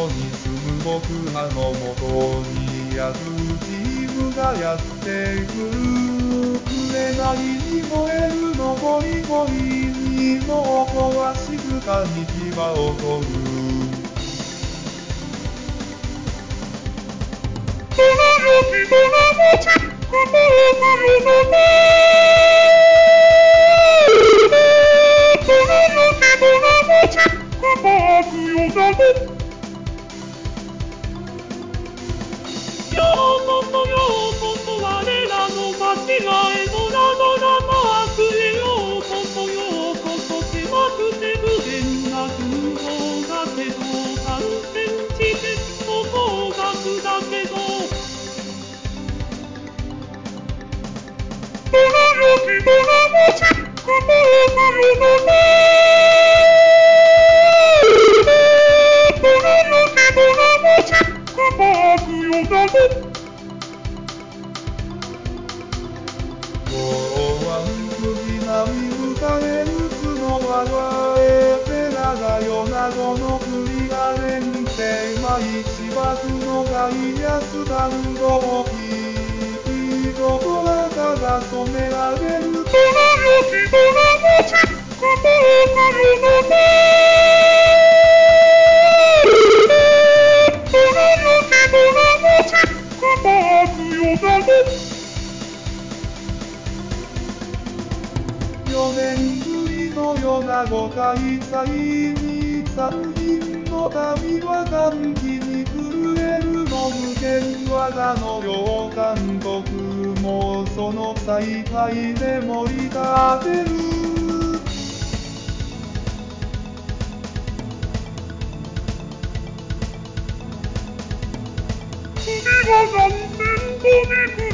に住む僕らのもとにあるチームがやってくる。紅に燃える上り恋にも音は静かに牙を取る。 ドラよきドラマチックモードよだね。ドラよきドラマチックマークよだね。ようこそ我らの間違いドラマークへようこそ狭くて不便な空港だけど3センチペット高額だけどドラよきドラマチックモードよだね。ドラよきドラマチックマークよだね。 波迎え撃つのはエペラだよなどの国が連携舞しばくの外野スタンドを聞いどこらかが染め上げる。 ドラよきドラマチックモードよだね。ドラよきドラマチックマークよだね。 4年ぶりの米子開催に作品の旅は歓喜に震えるの無限我がの両監督もその采配で盛り立てる。 次は何年後に来